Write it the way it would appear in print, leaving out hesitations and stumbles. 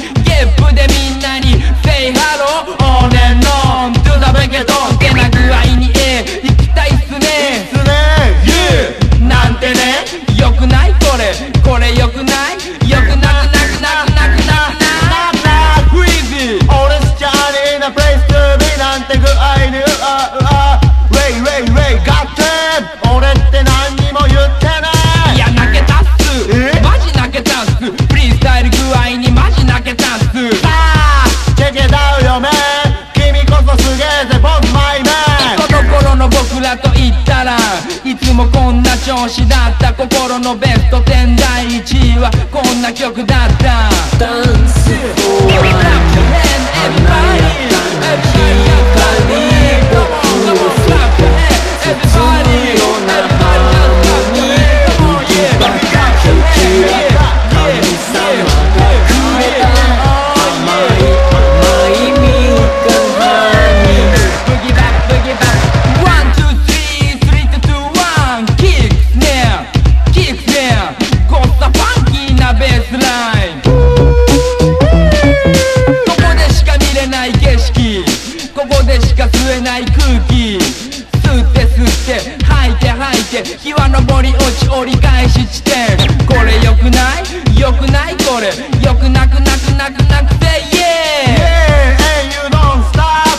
ゲップでみんなに Say hello on and on to the break-it-on ってな具合に行きたいっすねYeah なんてねよくないこれよくないよくなくフリーズ俺スチャーリーなプレイストゥービーなんて具合にレイガッテン俺って何にも言ってないいや泣けたっすマジ泣けたっすフリースタイル具合にマジ泣けたっすさあチェケダウよメン君こそすげえぜボンマイメンこの頃の僕らと言ったらいつもこんな調子だった心のベスト10第1位はこんな曲だったダンスここでしか吸えない空気吸って吐いて日は昇り落ち折り返し地点これよくないこれ